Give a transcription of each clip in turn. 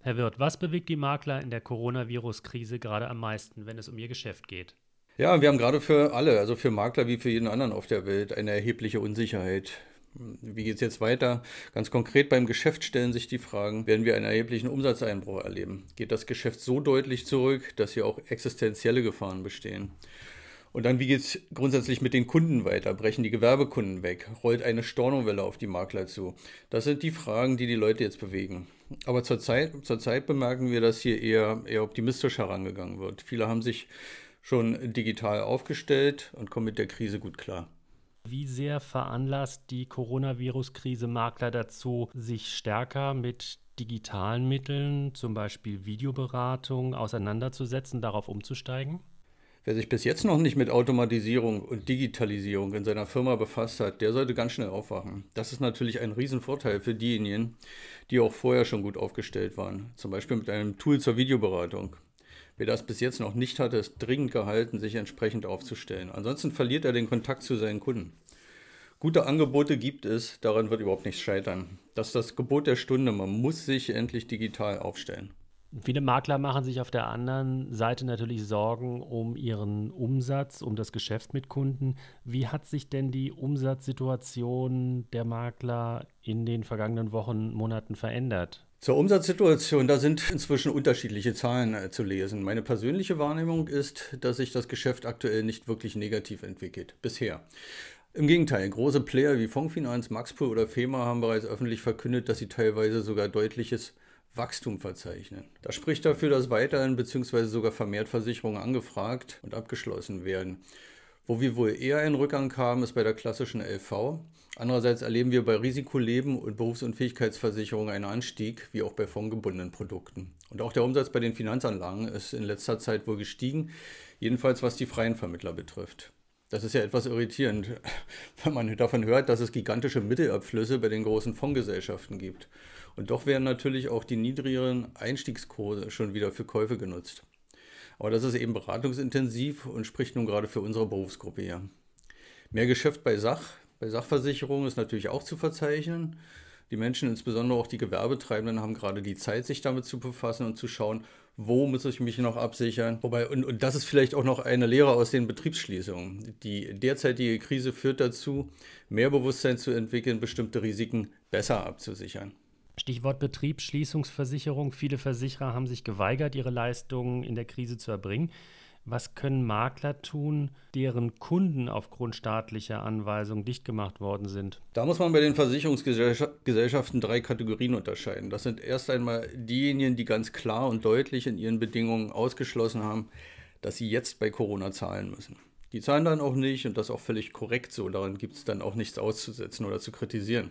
Herr Wirth, was bewegt die Makler in der Coronavirus-Krise gerade am meisten, wenn es um ihr Geschäft geht? Ja, wir haben gerade für alle, also für Makler wie für jeden anderen auf der Welt, eine erhebliche Unsicherheit. Wie geht es jetzt weiter? Ganz konkret beim Geschäft stellen sich die Fragen, werden wir einen erheblichen Umsatzeinbruch erleben? Geht das Geschäft so deutlich zurück, dass hier auch existenzielle Gefahren bestehen? Und dann, wie geht es grundsätzlich mit den Kunden weiter? Brechen die Gewerbekunden weg? Rollt eine Stornowelle auf die Makler zu? Das sind die Fragen, die die Leute jetzt bewegen. Aber zurzeit bemerken wir, dass hier eher optimistisch herangegangen wird. Viele haben sich schon digital aufgestellt und kommen mit der Krise gut klar. Wie sehr veranlasst die Coronavirus-Krise Makler dazu, sich stärker mit digitalen Mitteln, zum Beispiel Videoberatung, auseinanderzusetzen, darauf umzusteigen? Wer sich bis jetzt noch nicht mit Automatisierung und Digitalisierung in seiner Firma befasst hat, der sollte ganz schnell aufwachen. Das ist natürlich ein Riesenvorteil für diejenigen, die auch vorher schon gut aufgestellt waren, zum Beispiel mit einem Tool zur Videoberatung. Wer das bis jetzt noch nicht hatte, ist dringend gehalten, sich entsprechend aufzustellen. Ansonsten verliert er den Kontakt zu seinen Kunden. Gute Angebote gibt es, daran wird überhaupt nichts scheitern. Das ist das Gebot der Stunde, man muss sich endlich digital aufstellen. Viele Makler machen sich auf der anderen Seite natürlich Sorgen um ihren Umsatz, um das Geschäft mit Kunden. Wie hat sich denn die Umsatzsituation der Makler in den vergangenen Wochen, Monaten verändert? Zur Umsatzsituation, da sind inzwischen unterschiedliche Zahlen zu lesen. Meine persönliche Wahrnehmung ist, dass sich das Geschäft aktuell nicht wirklich negativ entwickelt. Bisher. Im Gegenteil, große Player wie Fondsfinanz, Maxpool oder FEMA haben bereits öffentlich verkündet, dass sie teilweise sogar deutliches Wachstum verzeichnen. Das spricht dafür, dass weiterhin bzw. sogar vermehrt Versicherungen angefragt und abgeschlossen werden. Wo wir wohl eher einen Rückgang haben, ist bei der klassischen LV. Andererseits erleben wir bei Risikoleben und Berufsunfähigkeitsversicherungen einen Anstieg, wie auch bei fondgebundenen Produkten. Und auch der Umsatz bei den Finanzanlagen ist in letzter Zeit wohl gestiegen, jedenfalls was die freien Vermittler betrifft. Das ist ja etwas irritierend, wenn man davon hört, dass es gigantische Mittelabflüsse bei den großen Fondsgesellschaften gibt. Und doch werden natürlich auch die niedrigeren Einstiegskurse schon wieder für Käufe genutzt. Aber das ist eben beratungsintensiv und spricht nun gerade für unsere Berufsgruppe hier. Mehr Geschäft bei Sachversicherungen ist natürlich auch zu verzeichnen. Die Menschen, insbesondere auch die Gewerbetreibenden, haben gerade die Zeit, sich damit zu befassen und zu schauen, wo muss ich mich noch absichern. Und das ist vielleicht auch noch eine Lehre aus den Betriebsschließungen. Die derzeitige Krise führt dazu, mehr Bewusstsein zu entwickeln, bestimmte Risiken besser abzusichern. Stichwort Betriebsschließungsversicherung. Viele Versicherer haben sich geweigert, ihre Leistungen in der Krise zu erbringen. Was können Makler tun, deren Kunden aufgrund staatlicher Anweisungen dicht gemacht worden sind? Da muss man bei den Versicherungsgesellschaften 3 Kategorien unterscheiden. Das sind erst einmal diejenigen, die ganz klar und deutlich in ihren Bedingungen ausgeschlossen haben, dass sie jetzt bei Corona zahlen müssen. Die zahlen dann auch nicht und das auch völlig korrekt so. Daran gibt es dann auch nichts auszusetzen oder zu kritisieren.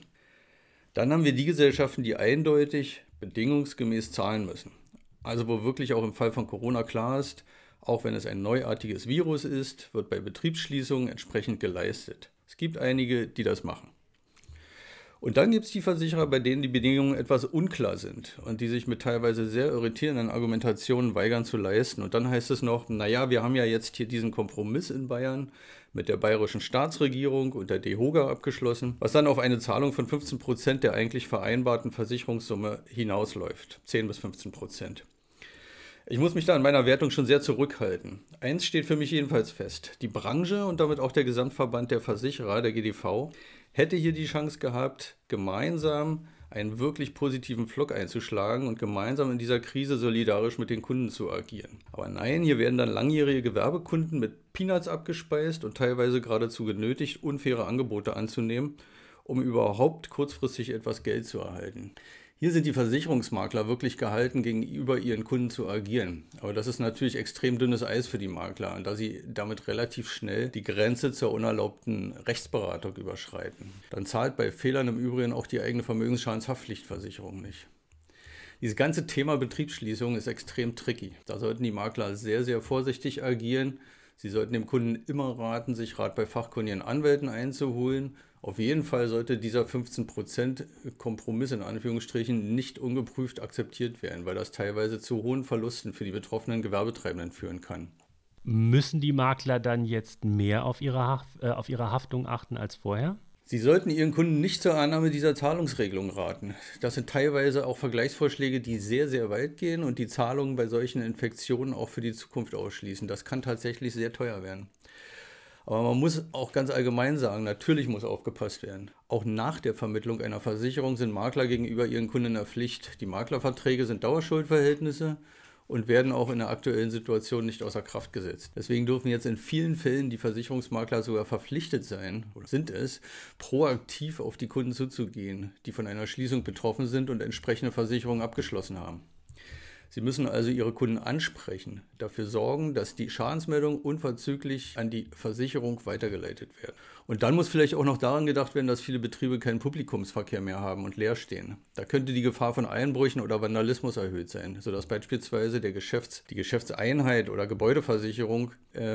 Dann haben wir die Gesellschaften, die eindeutig bedingungsgemäß zahlen müssen. Also wo wirklich auch im Fall von Corona klar ist, auch wenn es ein neuartiges Virus ist, wird bei Betriebsschließungen entsprechend geleistet. Es gibt einige, die das machen. Und dann gibt es die Versicherer, bei denen die Bedingungen etwas unklar sind und die sich mit teilweise sehr irritierenden Argumentationen weigern zu leisten. Und dann heißt es noch, naja, wir haben ja jetzt hier diesen Kompromiss in Bayern mit der bayerischen Staatsregierung und der DEHOGA abgeschlossen, was dann auf eine Zahlung von 15% der eigentlich vereinbarten Versicherungssumme hinausläuft. 10 bis 15%. Ich muss mich da in meiner Wertung schon sehr zurückhalten. Eins steht für mich jedenfalls fest. Die Branche und damit auch der Gesamtverband der Versicherer, der GDV, hätte hier die Chance gehabt, gemeinsam einen wirklich positiven Pflock einzuschlagen und gemeinsam in dieser Krise solidarisch mit den Kunden zu agieren. Aber nein, hier werden dann langjährige Gewerbekunden mit Peanuts abgespeist und teilweise geradezu genötigt, unfaire Angebote anzunehmen, um überhaupt kurzfristig etwas Geld zu erhalten. Hier sind die Versicherungsmakler wirklich gehalten, gegenüber ihren Kunden zu agieren. Aber das ist natürlich extrem dünnes Eis für die Makler, da sie damit relativ schnell die Grenze zur unerlaubten Rechtsberatung überschreiten. Dann zahlt bei Fehlern im Übrigen auch die eigene Vermögensschadenshaftpflichtversicherung nicht. Dieses ganze Thema Betriebsschließung ist extrem tricky. Da sollten die Makler sehr, sehr vorsichtig agieren. Sie sollten dem Kunden immer raten, sich Rat bei fachkundigen Anwälten einzuholen. Auf jeden Fall sollte dieser 15% Kompromiss in Anführungsstrichen nicht ungeprüft akzeptiert werden, weil das teilweise zu hohen Verlusten für die betroffenen Gewerbetreibenden führen kann. Müssen die Makler dann jetzt mehr auf ihre Haftung achten als vorher? Sie sollten Ihren Kunden nicht zur Annahme dieser Zahlungsregelung raten. Das sind teilweise auch Vergleichsvorschläge, die sehr, sehr weit gehen und die Zahlungen bei solchen Infektionen auch für die Zukunft ausschließen. Das kann tatsächlich sehr teuer werden. Aber man muss auch ganz allgemein sagen, natürlich muss aufgepasst werden. Auch nach der Vermittlung einer Versicherung sind Makler gegenüber ihren Kunden in der Pflicht. Die Maklerverträge sind Dauerschuldverhältnisse und werden auch in der aktuellen Situation nicht außer Kraft gesetzt. Deswegen dürfen jetzt in vielen Fällen die Versicherungsmakler sogar verpflichtet sein, oder sind es, proaktiv auf die Kunden zuzugehen, die von einer Schließung betroffen sind und entsprechende Versicherungen abgeschlossen haben. Sie müssen also Ihre Kunden ansprechen, dafür sorgen, dass die Schadensmeldungen unverzüglich an die Versicherung weitergeleitet werden. Und dann muss vielleicht auch noch daran gedacht werden, dass viele Betriebe keinen Publikumsverkehr mehr haben und leer stehen. Da könnte die Gefahr von Einbrüchen oder Vandalismus erhöht sein, sodass beispielsweise die Geschäftseinheit oder Gebäudeversicherung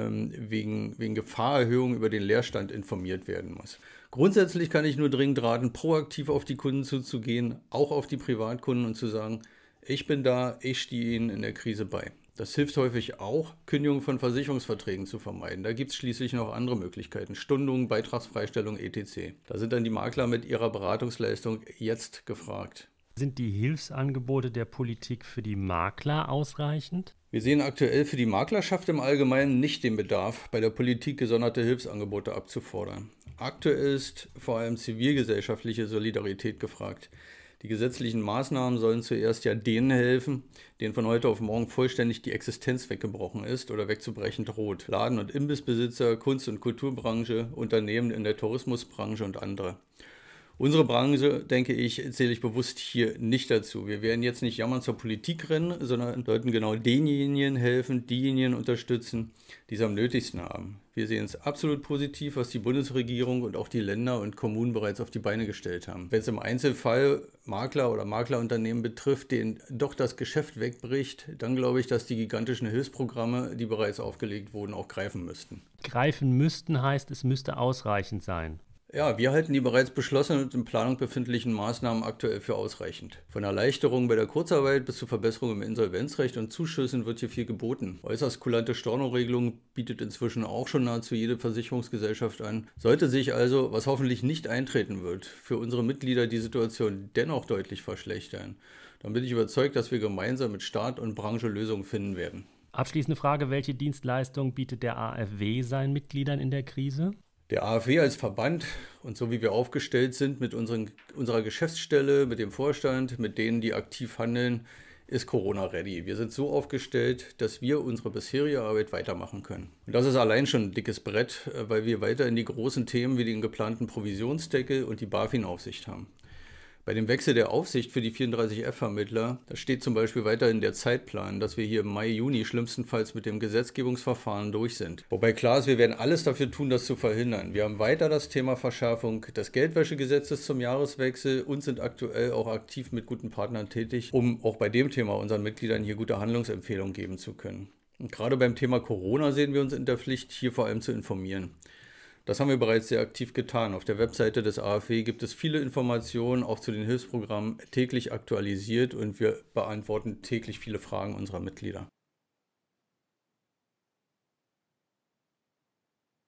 wegen Gefahrerhöhung über den Leerstand informiert werden muss. Grundsätzlich kann ich nur dringend raten, proaktiv auf die Kunden zuzugehen, auch auf die Privatkunden, und zu sagen: Ich bin da, ich stehe Ihnen in der Krise bei. Das hilft häufig auch, Kündigung von Versicherungsverträgen zu vermeiden. Da gibt es schließlich noch andere Möglichkeiten: Stundung, Beitragsfreistellung etc. Da sind dann die Makler mit ihrer Beratungsleistung jetzt gefragt. Sind die Hilfsangebote der Politik für die Makler ausreichend? Wir sehen aktuell für die Maklerschaft im Allgemeinen nicht den Bedarf, bei der Politik gesonderte Hilfsangebote abzufordern. Aktuell ist vor allem zivilgesellschaftliche Solidarität gefragt. Die gesetzlichen Maßnahmen sollen zuerst ja denen helfen, denen von heute auf morgen vollständig die Existenz weggebrochen ist oder wegzubrechen droht. Laden- und Imbissbesitzer, Kunst- und Kulturbranche, Unternehmen in der Tourismusbranche und andere. Unsere Branche, denke ich, zähle ich bewusst hier nicht dazu. Wir werden jetzt nicht jammernd zur Politik rennen, sondern sollten genau denjenigen helfen, diejenigen unterstützen, die es am nötigsten haben. Wir sehen es absolut positiv, was die Bundesregierung und auch die Länder und Kommunen bereits auf die Beine gestellt haben. Wenn es im Einzelfall Makler oder Maklerunternehmen betrifft, denen doch das Geschäft wegbricht, dann glaube ich, dass die gigantischen Hilfsprogramme, die bereits aufgelegt wurden, auch greifen müssten. Greifen müssten heißt, es müsste ausreichend sein. Ja, wir halten die bereits beschlossenen und in Planung befindlichen Maßnahmen aktuell für ausreichend. Von Erleichterungen bei der Kurzarbeit bis zu Verbesserungen im Insolvenzrecht und Zuschüssen wird hier viel geboten. Äußerst kulante Stornoregelung bietet inzwischen auch schon nahezu jede Versicherungsgesellschaft an. Sollte sich also, was hoffentlich nicht eintreten wird, für unsere Mitglieder die Situation dennoch deutlich verschlechtern, dann bin ich überzeugt, dass wir gemeinsam mit Staat und Branche Lösungen finden werden. Abschließende Frage: Welche Dienstleistung bietet der AfW seinen Mitgliedern in der Krise? Der AfW als Verband und so wie wir aufgestellt sind mit unserer Geschäftsstelle, mit dem Vorstand, mit denen, die aktiv handeln, ist Corona-ready. Wir sind so aufgestellt, dass wir unsere bisherige Arbeit weitermachen können. Und das ist allein schon ein dickes Brett, weil wir weiterhin die großen Themen wie den geplanten Provisionsdeckel und die BaFin-Aufsicht haben. Bei dem Wechsel der Aufsicht für die 34F-Vermittler, da steht zum Beispiel weiterhin der Zeitplan, dass wir hier im Mai, Juni schlimmstenfalls mit dem Gesetzgebungsverfahren durch sind. Wobei klar ist, wir werden alles dafür tun, das zu verhindern. Wir haben weiter das Thema Verschärfung des Geldwäschegesetzes zum Jahreswechsel und sind aktuell auch aktiv mit guten Partnern tätig, um auch bei dem Thema unseren Mitgliedern hier gute Handlungsempfehlungen geben zu können. Und gerade beim Thema Corona sehen wir uns in der Pflicht, hier vor allem zu informieren. Das haben wir bereits sehr aktiv getan. Auf der Webseite des AfW gibt es viele Informationen, auch zu den Hilfsprogrammen, täglich aktualisiert, und wir beantworten täglich viele Fragen unserer Mitglieder.